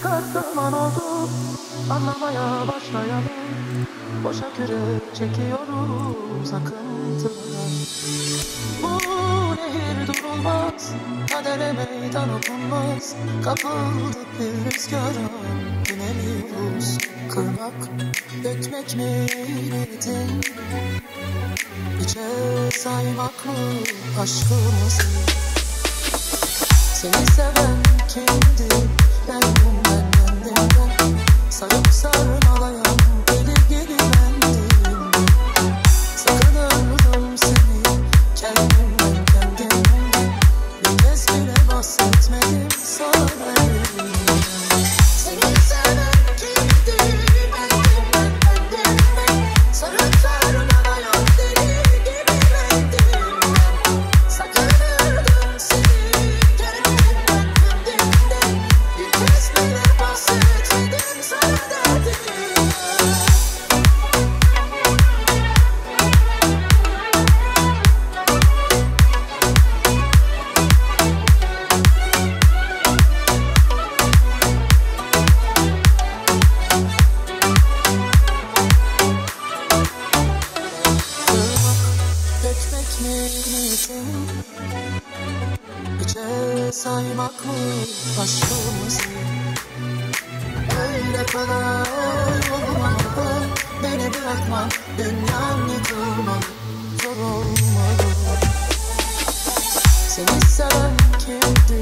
Kaç zaman oldu anlamaya başlayalım. Boşa kürek çekiyoruz akıntılara. Bu nehir durulmaz, kadere meydan okunmaz. Kapıldık bir rüzgara, dinemiyoruz. Kırmak, dökmek mi niyetin? Hiçe saymak mı aşkımızı? Seni seven kimdi? Bendim ben. Sarıp sarmalayan deli gibi bendim. Sakınırdım seni kendimden. Bir kez bile bahsetmedim sana benimden. Seni seven kimdi? Bendim. Sarıp sarmalayan deli gibi bendim. Sakınırdım seni kendimden. Bir kez bile bahsetmedim sana derdim. Dökmek mi niyetin? Hiçe saymak mı aşkımızı? Öyle kolay olmamalı. Beni bırakma, dünyam yıkılmalı. Zor olmalı. Seni seven kimdi?